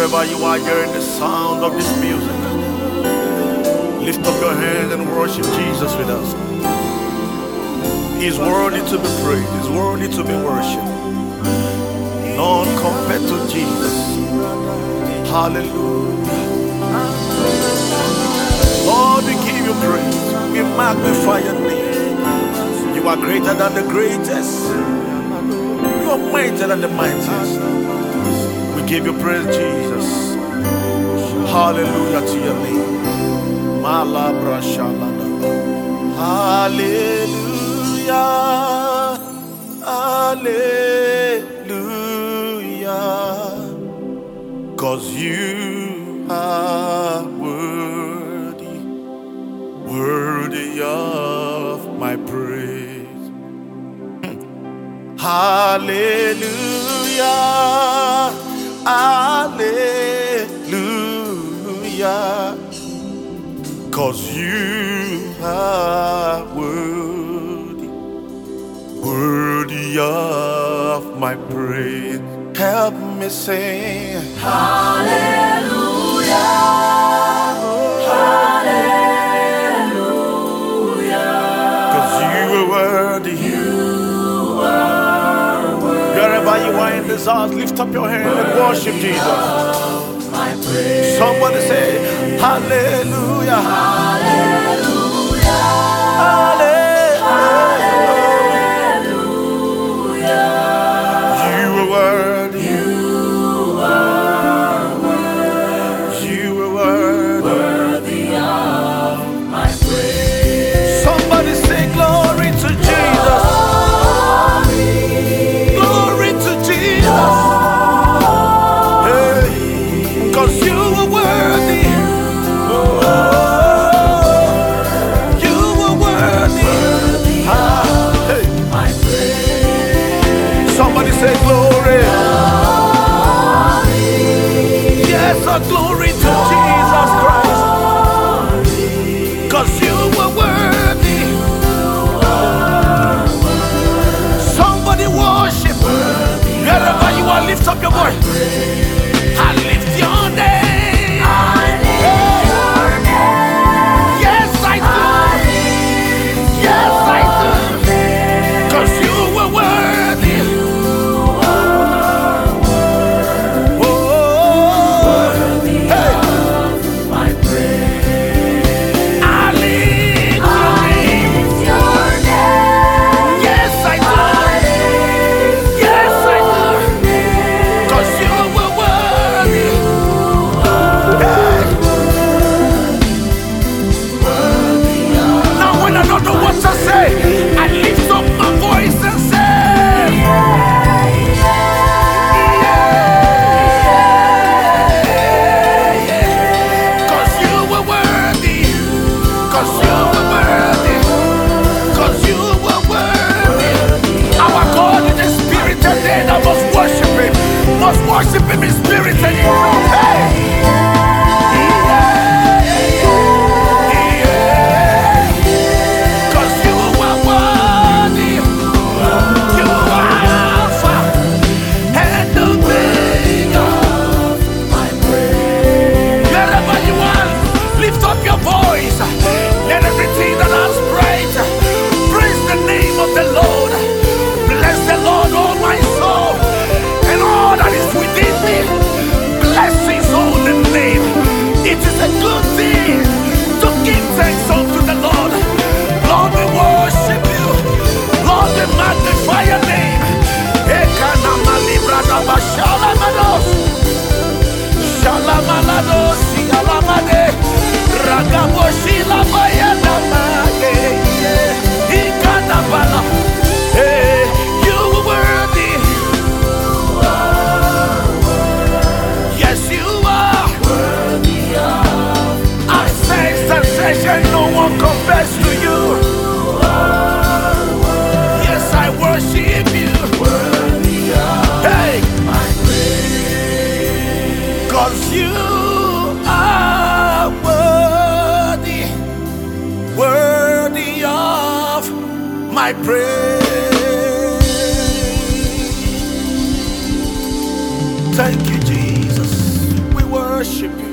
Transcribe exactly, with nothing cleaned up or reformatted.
Wherever you are hearing the sound of this music, lift up your hands and worship Jesus with us. He's worthy to be praised. He's worthy to be worshipped. None compared to Jesus. Hallelujah. Lord, we give you praise. We magnify your name. You are greater than the greatest. You are mightier than the mightiest. We give you praise, Jesus. Hallelujah to your name. Malabra shalada. Hallelujah. Hallelujah. 'Cause you are worthy, worthy of my praise. Hallelujah. Hallelujah. 'Cause you are worthy, worthy of my praise. Help me sing hallelujah, hallelujah. 'Cause you are worthy. You are worthy. Wherever you are in this house, lift up your hand and worship Jesus. My praise. Somebody say hallelujah, hallelujah, hallelujah. You are worthy. You are worthy. You are worthy. Worthy of my praise. Somebody say glory to Jesus. Glory to Jesus. Hey, 'cause you are worthy. You are worthy. Ah, hey. My praise. Somebody say glory. Yes, a glory to Jesus Christ. 'Cause you are worthy. Somebody worship. Wherever you are, lift up your voice. I lift your name. I lift your name. Yes, I do. Yes, I do. 'Cause you are worthy. Oh, hey. My praise. I lift I lift your name. Yes, I do. Yes, I do. 'Cause you were worthy. Hey. Now when I don't know what to say, I lift up my voice and say, yeah. 'Cause you were worthy. 'Cause you were worthy. 'Cause you were worthy. Our God is a spirit and they that must worship him, must worship him in spirit and in truth. Hey. Hey, you were worthy. Yes, you are. I say sensation, no one compares to you. Yes, I worship you. Hey, 'cause you are worthy, worthy of my praise. Thank you, Jesus. We worship you.